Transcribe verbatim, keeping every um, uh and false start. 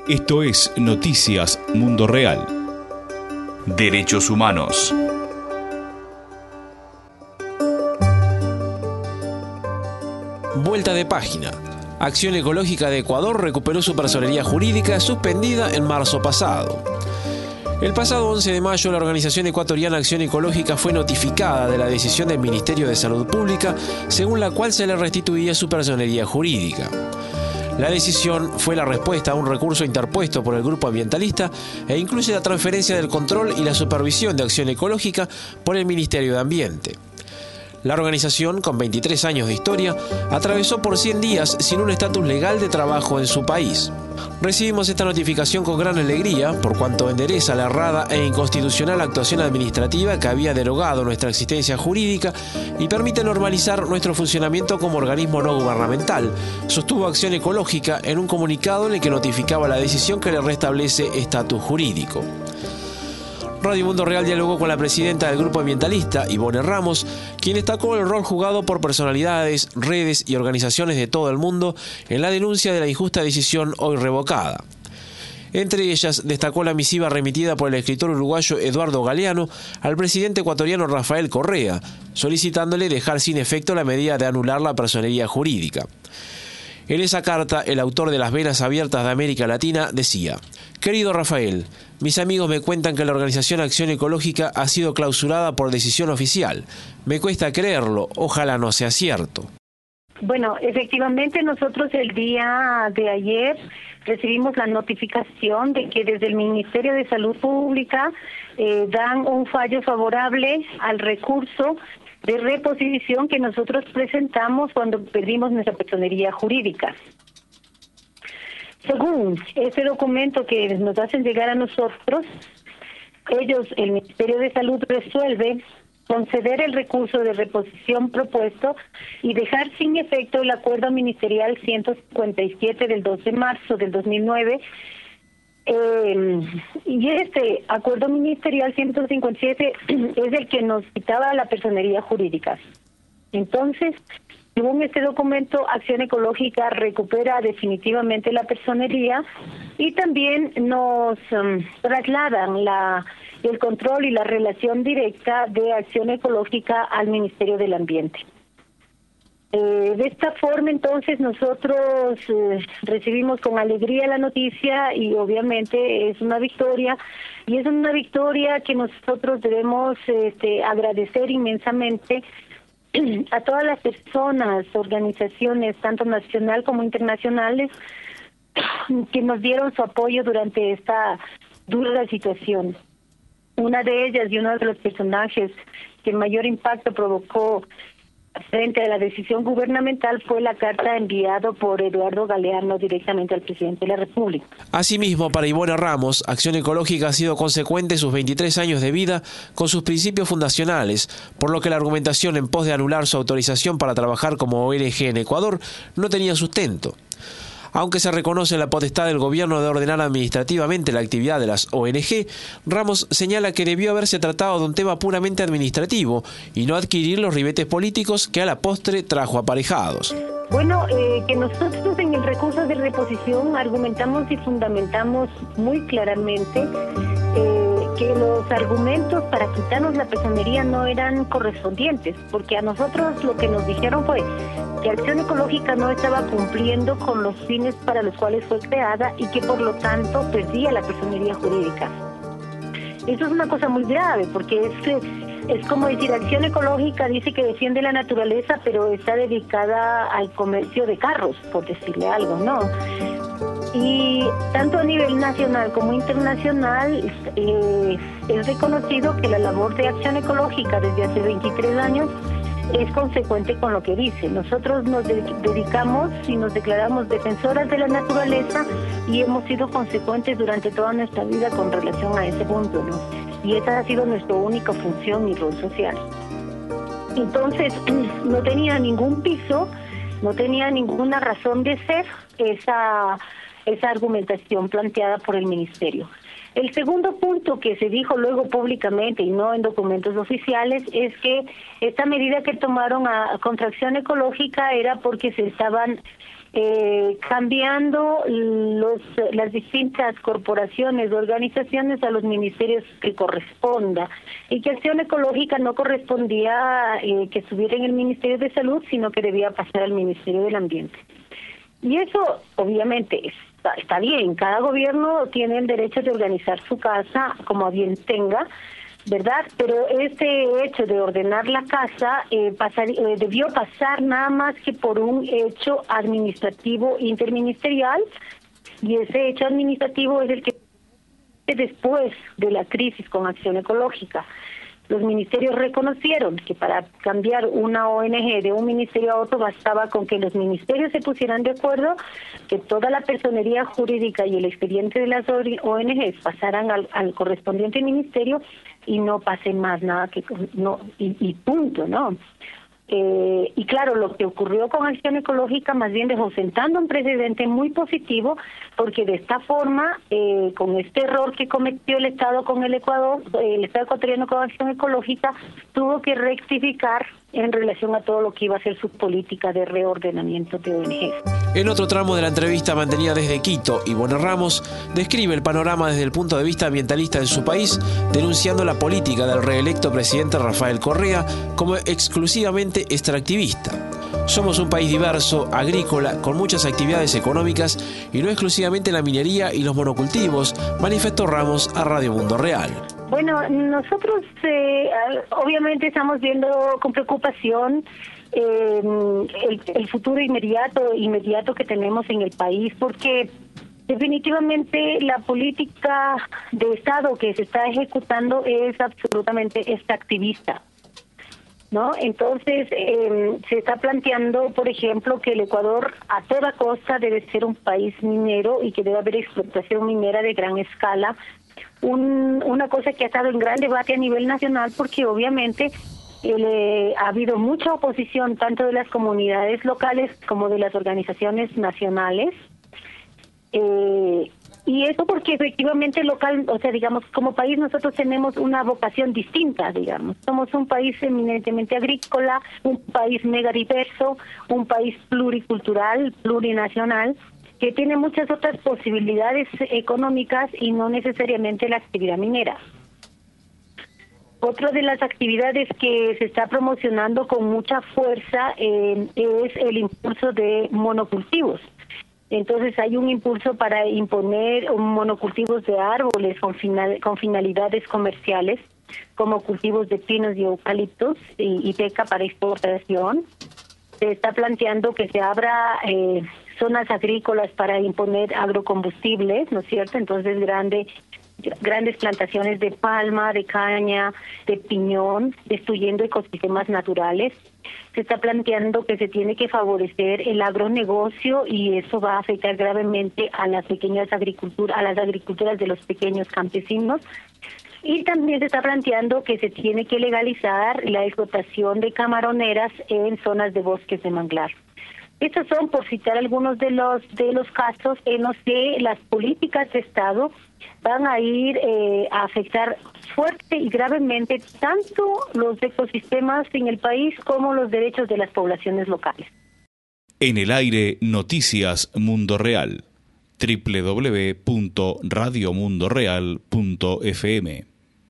Esto es Noticias Mundo Real. Derechos humanos. Vuelta de página. Acción Ecológica de Ecuador recuperó su personería jurídica suspendida en marzo pasado. El pasado once de mayo, la organización ecuatoriana Acción Ecológica fue notificada de la decisión del Ministerio de Salud Pública, según la cual se le restituía su personería jurídica. La decisión fue la respuesta a un recurso interpuesto por el grupo ambientalista e incluye la transferencia del control y la supervisión de Acción Ecológica por el Ministerio de Ambiente. La organización, con veintitrés años de historia, atravesó por cien días sin un estatus legal de trabajo en su país. Recibimos esta notificación con gran alegría, por cuanto endereza la errada e inconstitucional actuación administrativa que había derogado nuestra existencia jurídica y permite normalizar nuestro funcionamiento como organismo no gubernamental, sostuvo Acción Ecológica en un comunicado en el que notificaba la decisión que le restablece estatus jurídico. Radio Mundo Real dialogó con la presidenta del grupo ambientalista, Ivonne Ramos, quien destacó el rol jugado por personalidades, redes y organizaciones de todo el mundo en la denuncia de la injusta decisión hoy revocada. Entre ellas, destacó la misiva remitida por el escritor uruguayo Eduardo Galeano al presidente ecuatoriano Rafael Correa, solicitándole dejar sin efecto la medida de anular la personería jurídica. En esa carta, el autor de Las Venas Abiertas de América Latina decía: «Querido Rafael, mis amigos me cuentan que la organización Acción Ecológica ha sido clausurada por decisión oficial. Me cuesta creerlo, ojalá no sea cierto». Bueno, efectivamente nosotros el día de ayer recibimos la notificación de que desde el Ministerio de Salud Pública eh, dan un fallo favorable al recurso de reposición que nosotros presentamos cuando perdimos nuestra personería jurídica. Según ese documento que nos hacen llegar a nosotros, ellos, el Ministerio de Salud, resuelve conceder el recurso de reposición propuesto y dejar sin efecto el acuerdo ministerial ciento cincuenta y siete del dos de marzo del dos mil nueve. Eh, y este acuerdo ministerial ciento cincuenta y siete es el que nos quitaba la personería jurídica. Entonces, según este documento, Acción Ecológica recupera definitivamente la personería y también nos um, trasladan la, el control y la relación directa de Acción Ecológica al Ministerio del Ambiente. Eh, de esta forma, entonces, nosotros eh, recibimos con alegría la noticia y obviamente es una victoria, y es una victoria que nosotros debemos este, agradecer inmensamente a todas las personas, organizaciones, tanto nacional como internacionales, que nos dieron su apoyo durante esta dura situación. Una de ellas y uno de los personajes que mayor impacto provocó frente a la decisión gubernamental fue la carta enviada por Eduardo Galeano directamente al presidente de la República. Asimismo, para Ivonne Ramos, Acción Ecológica ha sido consecuente sus veintitrés años de vida con sus principios fundacionales, por lo que la argumentación en pos de anular su autorización para trabajar como O N G en Ecuador no tenía sustento. Aunque se reconoce la potestad del gobierno de ordenar administrativamente la actividad de las O N G, Ramos señala que debió haberse tratado de un tema puramente administrativo y no adquirir los ribetes políticos que a la postre trajo aparejados. Bueno, eh, que nosotros en el recurso de reposición argumentamos y fundamentamos muy claramente eh, que los argumentos para quitarnos la personería no eran correspondientes, porque a nosotros lo que nos dijeron fue que Acción Ecológica no estaba cumpliendo con los fines para los cuales fue creada y que por lo tanto perdía la personería jurídica. Eso es una cosa muy grave, porque es, es como decir, Acción Ecológica dice que defiende la naturaleza, pero está dedicada al comercio de carros, por decirle algo, ¿no? Y tanto a nivel nacional como internacional eh, es reconocido que la labor de Acción Ecológica desde hace veintitrés años es consecuente con lo que dice. Nosotros nos de- dedicamos y nos declaramos defensoras de la naturaleza y hemos sido consecuentes durante toda nuestra vida con relación a ese punto, ¿no? Y esa ha sido nuestra única función y rol social. Entonces, no tenía ningún piso, no tenía ninguna razón de ser esa, esa argumentación planteada por el Ministerio. El segundo punto que se dijo luego públicamente y no en documentos oficiales es que esta medida que tomaron a, a contra Acción Ecológica era porque se estaban eh, cambiando los las distintas corporaciones, organizaciones a los ministerios que corresponda, y que Acción Ecológica no correspondía eh, que estuviera en el Ministerio de Salud, sino que debía pasar al Ministerio del Ambiente. Y eso obviamente está, está bien, cada gobierno tiene el derecho de organizar su casa como a bien tenga, ¿verdad? Pero este hecho de ordenar la casa eh, pasar, eh, debió pasar nada más que por un hecho administrativo interministerial, y ese hecho administrativo es el que después de la crisis con Acción Ecológica. Los ministerios reconocieron que para cambiar una O N G de un ministerio a otro bastaba con que los ministerios se pusieran de acuerdo, que toda la personería jurídica y el expediente de las O N Ges pasaran al, al correspondiente ministerio y no pase más nada, que no y, y punto, ¿no? Eh, y claro, lo que ocurrió con Acción Ecológica más bien dejó sentando un precedente muy positivo, porque de esta forma, eh, con este error que cometió el Estado con el Ecuador, el Estado ecuatoriano con Acción Ecológica, tuvo que rectificar en relación a todo lo que iba a ser su política de reordenamiento de O N Ges. En otro tramo de la entrevista mantenida desde Quito, Ivonne Ramos describe el panorama desde el punto de vista ambientalista en su país, denunciando la política del reelecto presidente Rafael Correa como exclusivamente extractivista. Somos un país diverso, agrícola, con muchas actividades económicas y no exclusivamente la minería y los monocultivos, manifestó Ramos a Radio Mundo Real. Bueno, nosotros eh, obviamente estamos viendo con preocupación eh, el, el futuro inmediato, inmediato que tenemos en el país, porque definitivamente la política de Estado que se está ejecutando es absolutamente extractivista, ¿no? Entonces, eh, se está planteando, por ejemplo, que el Ecuador a toda costa debe ser un país minero y que debe haber explotación minera de gran escala. Un, una cosa que ha estado en gran debate a nivel nacional, porque obviamente eh, ha habido mucha oposición tanto de las comunidades locales como de las organizaciones nacionales. Eh, y eso porque efectivamente local, o sea, digamos, como país nosotros tenemos una vocación distinta, digamos. Somos un país eminentemente agrícola, un país mega diverso, un país pluricultural, plurinacional, que tiene muchas otras posibilidades económicas y no necesariamente la actividad minera. Otra de las actividades que se está promocionando con mucha fuerza eh, es el impulso de monocultivos. Entonces hay un impulso para imponer monocultivos de árboles con, final, con finalidades comerciales, como cultivos de pinos y eucaliptos y, y teca para exportación. Se está planteando que se abra eh, zonas agrícolas para imponer agrocombustibles, ¿no es cierto? Entonces grande, grandes plantaciones de palma, de caña, de piñón, destruyendo ecosistemas naturales. Se está planteando que se tiene que favorecer el agronegocio y eso va a afectar gravemente a las pequeñas agriculturas, a las agriculturas de los pequeños campesinos. Y también se está planteando que se tiene que legalizar la explotación de camaroneras en zonas de bosques de manglar. Estos son, por citar algunos de los de los casos en los que las políticas de Estado van a ir eh, a afectar fuerte y gravemente tanto los ecosistemas en el país como los derechos de las poblaciones locales. En el aire, Noticias Mundo Real. doble u doble u doble u punto radio mundo real punto f m